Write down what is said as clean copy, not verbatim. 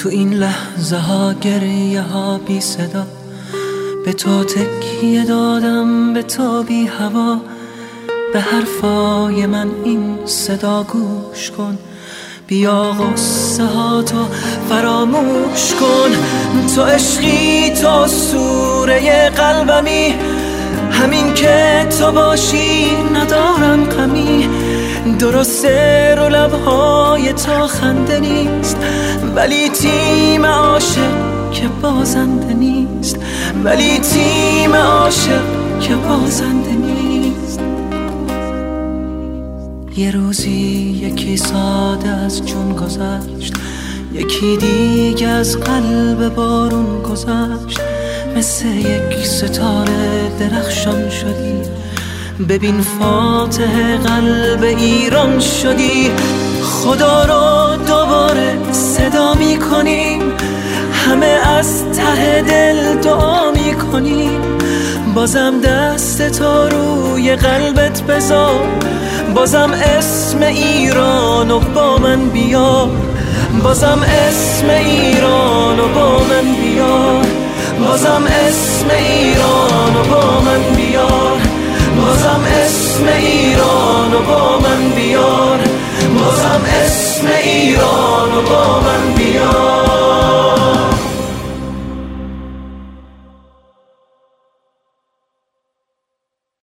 تو این لحظه ها گریه ها بی صدا، به تو تکیه دادم، به تو بی هوا. به حرفای من این صدا گوش کن، بیا غصه ها تو فراموش کن. تو عشقی، تو سوره قلبمی، همین که تو باشی ندارم غمی. درسته رو لبهای تو خنده نیست، ولی تیم عاشق که بازنده نیست، ولی تیم عاشق که بازنده نیست. یه روزی یکی ساده از جون گذشت، یکی دیگه از قلب بارون گذشت. مثل یک ستاره درخشان شدی، ببین فاتح قلب ایران شدی. خدا رو دوباره صدا می کنیم، همه از ته دل دعا می کنیم. بازم دست تو روی قلبت بذار، بازم اسم ایرانو با من بیار، بازم اسم ایرانو با من بیار، بازم اسم ایرانو با من بیار، بازم اسم ایرانو با من بیار، بازم اسم ایرانو با من بیار.